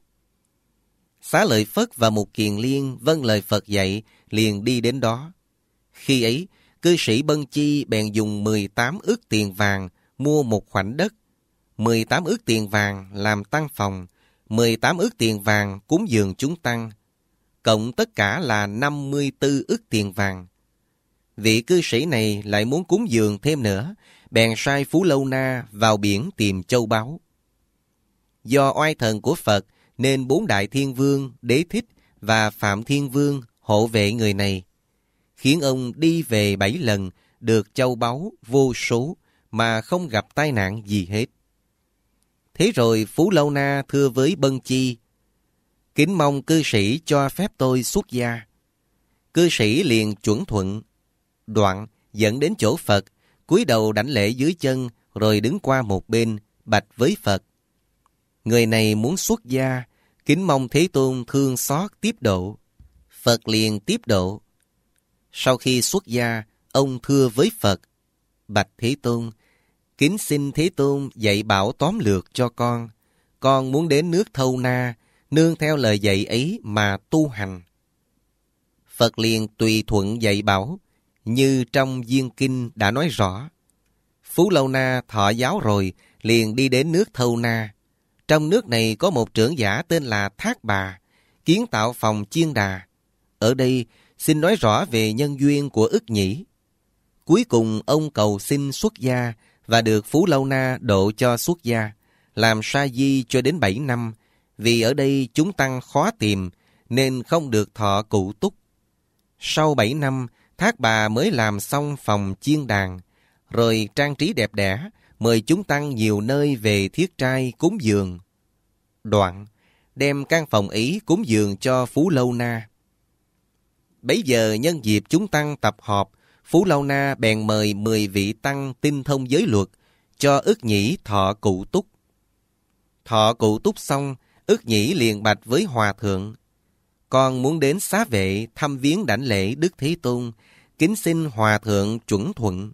Xá Lợi Phất và Mục Kiền Liên vâng lời Phật dạy, liền đi đến đó. Khi ấy, cư sĩ Bân Chi bèn dùng mười tám ức tiền vàng mua một khoảnh đất, mười tám ức tiền vàng làm tăng phòng, mười tám ức tiền vàng cúng dường chúng tăng, cộng tất cả là năm mươi tư ức tiền vàng. Vị cư sĩ này lại muốn cúng dường thêm nữa, bèn sai Phú Lâu Na vào biển tìm châu báu. Do oai thần của Phật, nên bốn đại thiên vương, Đế Thích và Phạm Thiên Vương hộ vệ người này, khiến ông đi về bảy lần, được châu báu vô số mà không gặp tai nạn gì hết. Thế rồi Phú Lâu Na thưa với Bân Chi, kính mong cư sĩ cho phép tôi xuất gia. Cư sĩ liền chuẩn thuận. Đoạn dẫn đến chỗ Phật, cúi đầu đảnh lễ dưới chân, rồi đứng qua một bên, bạch với Phật. Người này muốn xuất gia, kính mong Thế Tôn thương xót tiếp độ. Phật liền tiếp độ. Sau khi xuất gia, ông thưa với Phật, bạch Thế Tôn, kính xin Thế Tôn dạy bảo tóm lược cho con. Con muốn đến nước Thâu Na, nương theo lời dạy ấy mà tu hành. Phật liền tùy thuận dạy bảo, như trong Diên Kinh đã nói rõ. Phú Lâu Na thọ giáo rồi, liền đi đến nước Thâu Na. Trong nước này có một trưởng giả tên là Thác Bà, kiến tạo phòng chiên đà. Ở đây xin nói rõ về nhân duyên của Ức Nhĩ. Cuối cùng ông cầu xin xuất gia và được Phú Lâu Na độ cho xuất gia, làm sa di cho đến bảy năm, vì ở đây chúng tăng khó tìm nên không được thọ cụ túc. Sau bảy năm, Thác Bà mới làm xong phòng chiên đàn, rồi trang trí đẹp đẽ, mời chúng tăng nhiều nơi về thiết trai cúng dường. Đoạn, đem căn phòng ấy cúng dường cho Phú Lâu Na. Bấy giờ nhân dịp chúng tăng tập họp, Phú Lâu Na bèn mời mười vị tăng tinh thông giới luật, cho Ức Nhĩ thọ cụ túc. Thọ cụ túc xong, Ức Nhĩ liền bạch với Hòa Thượng, con muốn đến Xá Vệ thăm viếng đảnh lễ Đức Thế Tôn, kính xin Hòa Thượng chuẩn thuận.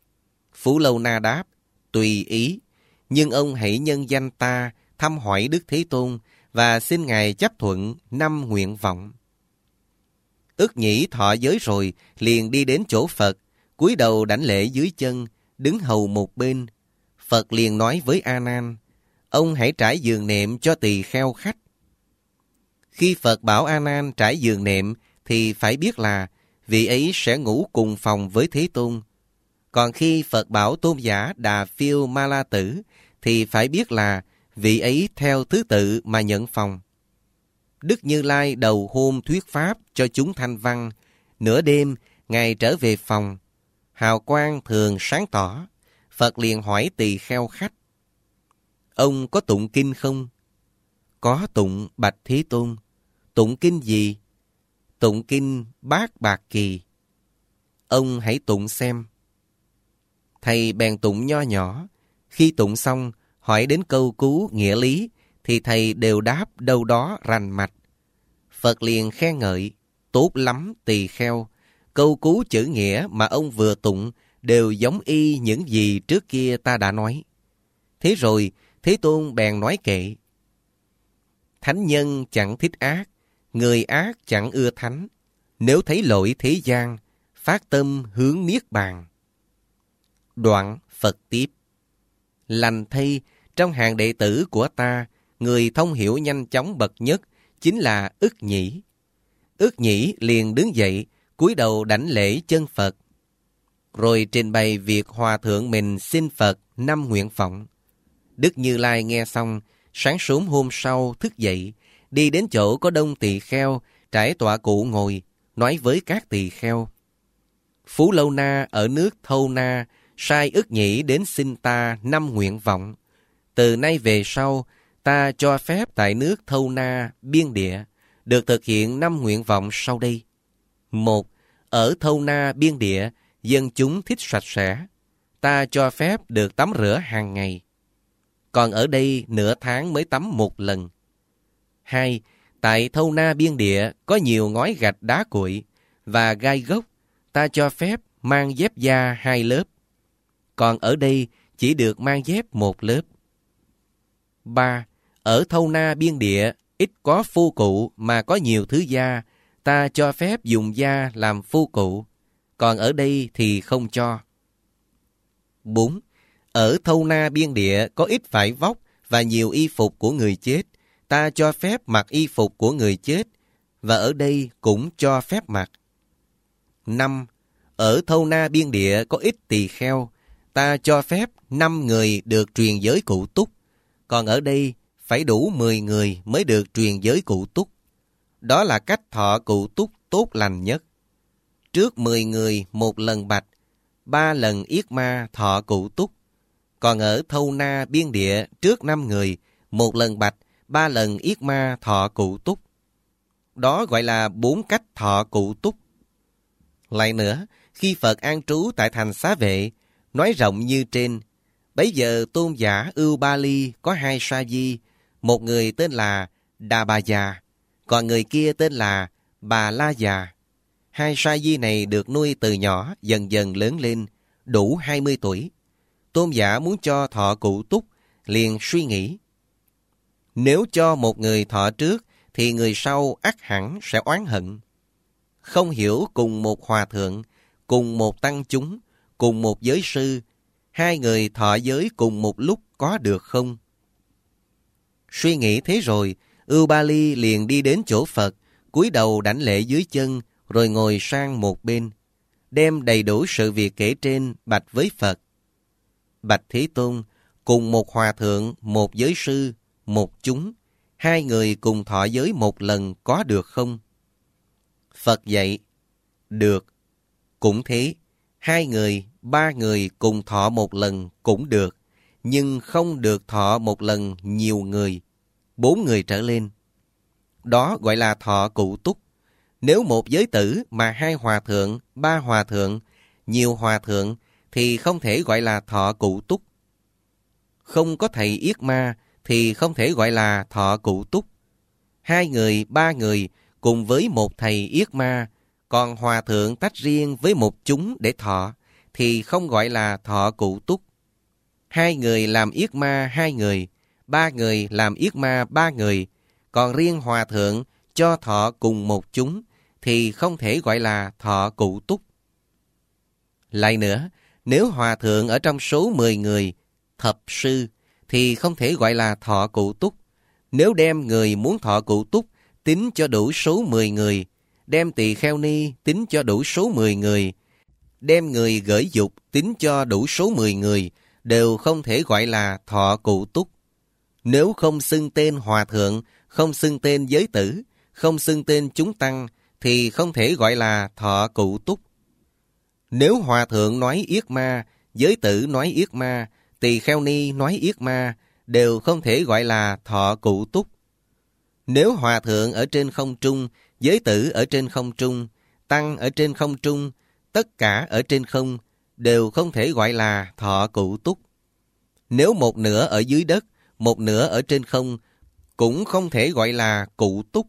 Phú Lâu Na đáp, tùy ý, nhưng ông hãy nhân danh ta thăm hỏi Đức Thế Tôn và xin Ngài chấp thuận năm nguyện vọng. Ức Nhĩ thọ giới rồi, liền đi đến chỗ Phật, cúi đầu đảnh lễ dưới chân, đứng hầu một bên. Phật liền nói với A Nan, ông hãy trải giường nệm cho tỳ kheo khách. Khi Phật bảo A Nan trải giường nệm, thì phải biết là vị ấy sẽ ngủ cùng phòng với Thế Tôn. Còn khi Phật bảo tôn giả Đà Phiêu Ma La Tử, thì phải biết là vị ấy theo thứ tự mà nhận phòng. Đức Như Lai đầu hôm thuyết pháp cho chúng thanh văn, nửa đêm Ngài trở về phòng, hào quang thường sáng tỏ. Phật liền hỏi tỳ kheo khách, ông có tụng kinh không? Có tụng, bạch Thế Tôn. Tụng kinh gì? Tụng kinh Bát Bạc Kỳ. Ông hãy tụng xem. Thầy bèn tụng nho nhỏ. Khi tụng xong, hỏi đến câu cú nghĩa lý, thì thầy đều đáp đâu đó rành mạch. Phật liền khen ngợi, tốt lắm tỳ kheo. Câu cú chữ nghĩa mà ông vừa tụng đều giống y những gì trước kia ta đã nói. Thế rồi, Thế Tôn bèn nói kệ. Thánh nhân chẳng thích ác, người ác chẳng ưa thánh. Nếu thấy lỗi thế gian, phát tâm hướng niết bàn. Đoạn Phật tiếp. Lành thay, trong hàng đệ tử của ta, người thông hiểu nhanh chóng bậc nhất chính là Ức Nhĩ. Ức Nhĩ liền đứng dậy, cúi đầu đảnh lễ chân Phật, rồi trình bày việc hòa thượng mình xin Phật năm nguyện vọng. Đức Như Lai nghe xong, sáng sớm hôm sau thức dậy, đi đến chỗ có đông tỳ kheo, trải tọa cụ ngồi, nói với các tỳ kheo: Phú Lâu Na ở nước Thâu Na sai ức nhĩ đến xin ta năm nguyện vọng. Từ nay về sau, ta cho phép tại nước Thâu Na biên địa được thực hiện năm nguyện vọng sau đây. Một, ở Thâu Na biên địa, dân chúng thích sạch sẽ, ta cho phép được tắm rửa hàng ngày. Còn ở đây nửa tháng mới tắm một lần. Hai, tại Thâu Na biên địa có nhiều ngói gạch đá cuội và gai gốc, ta cho phép mang dép da hai lớp. Còn ở đây chỉ được mang dép một lớp. Ba, ở Thâu Na biên địa ít có phu cụ mà có nhiều thứ da, ta cho phép dùng da làm phu cụ. Còn ở đây thì không cho. Bốn, ở Thâu Na biên địa có ít vải vóc và nhiều y phục của người chết, ta cho phép mặc y phục của người chết, và ở đây cũng cho phép mặc. Năm, ở Thâu Na biên địa có ít tỳ kheo, ta cho phép năm người được truyền giới cụ túc, còn ở đây phải đủ mười người mới được truyền giới cụ túc. Đó là cách thọ cụ túc tốt lành nhất. Trước mười người một lần bạch, ba lần yết ma thọ cụ túc. Còn ở Thâu Na biên địa trước năm người, một lần bạch, ba lần yết ma thọ cụ túc. Đó gọi là bốn cách thọ cụ túc. Lại nữa, khi Phật an trú tại thành Xá Vệ, nói rộng như trên, bấy giờ tôn giả Ưu Ba Ly có hai sa di, một người tên là Đà Bà Già, còn người kia tên là Bà La Già. Hai sa di này được nuôi từ nhỏ, dần dần lớn lên, đủ hai mươi tuổi. Tôn giả muốn cho thọ cụ túc, liền suy nghĩ. Nếu cho một người thọ trước, thì người sau ắt hẳn sẽ oán hận. Không hiểu cùng một hòa thượng, cùng một tăng chúng, cùng một giới sư, hai người thọ giới cùng một lúc có được không? Suy nghĩ thế rồi, Ưu Ba Ly liền đi đến chỗ Phật, cúi đầu đảnh lễ dưới chân, rồi ngồi sang một bên, đem đầy đủ sự việc kể trên bạch với Phật. Bạch Thế Tôn, cùng một hòa thượng, một giới sư, một chúng, hai người cùng thọ giới một lần có được không? Phật dạy, được. Cũng thế, hai người, ba người cùng thọ một lần cũng được, nhưng không được thọ một lần nhiều người, bốn người trở lên. Đó gọi là thọ cụ túc. Nếu một giới tử mà hai hòa thượng, ba hòa thượng, nhiều hòa thượng, thì không thể gọi là thọ cụ túc. Không có thầy yết ma thì không thể gọi là thọ cụ túc. Hai người, ba người cùng với một thầy yết ma, còn hòa thượng tách riêng với một chúng để thọ, thì không gọi là thọ cụ túc. Hai người làm yết ma hai người, ba người làm yết ma ba người, còn riêng hòa thượng cho thọ cùng một chúng, thì không thể gọi là thọ cụ túc. Lại nữa, nếu hòa thượng ở trong số mười người, thập sư, thì không thể gọi là thọ cụ túc. Nếu đem người muốn thọ cụ túc tính cho đủ số mười người, đem tỳ kheo ni tính cho đủ số mười người, đem người gởi dục tính cho đủ số mười người, đều không thể gọi là thọ cụ túc. Nếu không xưng tên hòa thượng, không xưng tên giới tử, không xưng tên chúng tăng, thì không thể gọi là thọ cụ túc. Nếu hòa thượng nói yết ma, giới tử nói yết ma, tỳ kheo ni nói yết ma, đều không thể gọi là thọ cụ túc. Nếu hòa thượng ở trên không trung, giới tử ở trên không trung, tăng ở trên không trung, tất cả ở trên không, đều không thể gọi là thọ cụ túc. Nếu một nửa ở dưới đất, một nửa ở trên không, cũng không thể gọi là cụ túc.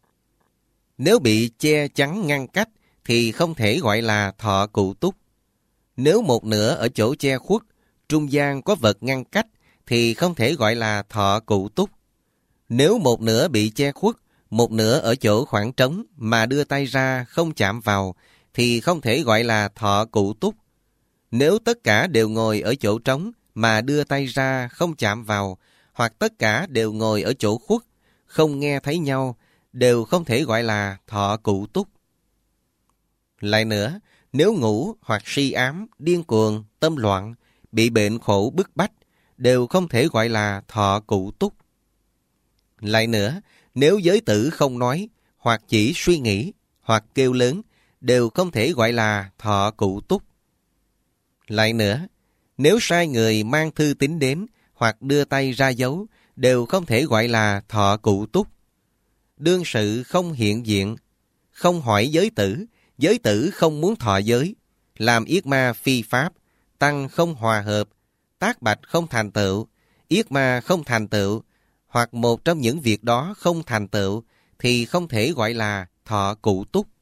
Nếu bị che chắn ngăn cách, thì không thể gọi là thọ cụ túc. Nếu một nửa ở chỗ che khuất, trung gian có vật ngăn cách, thì không thể gọi là thọ cụ túc. Nếu một nửa bị che khuất, một nửa ở chỗ khoảng trống mà đưa tay ra không chạm vào, thì không thể gọi là thọ cụ túc. Nếu tất cả đều ngồi ở chỗ trống mà đưa tay ra không chạm vào, hoặc tất cả đều ngồi ở chỗ khuất, không nghe thấy nhau, đều không thể gọi là thọ cụ túc. Lại nữa, nếu ngủ hoặc si ám, điên cuồng, tâm loạn, bị bệnh khổ bức bách, đều không thể gọi là thọ cụ túc. Lại nữa, nếu giới tử không nói, hoặc chỉ suy nghĩ, hoặc kêu lớn, đều không thể gọi là thọ cụ túc. Lại nữa, nếu sai người mang thư tín đến, hoặc đưa tay ra dấu, đều không thể gọi là thọ cụ túc. Đương sự không hiện diện, không hỏi giới tử, giới tử không muốn thọ giới, làm yết ma phi pháp, tăng không hòa hợp, tác bạch không thành tựu, yết ma không thành tựu, hoặc một trong những việc đó không thành tựu, thì không thể gọi là thọ cụ túc.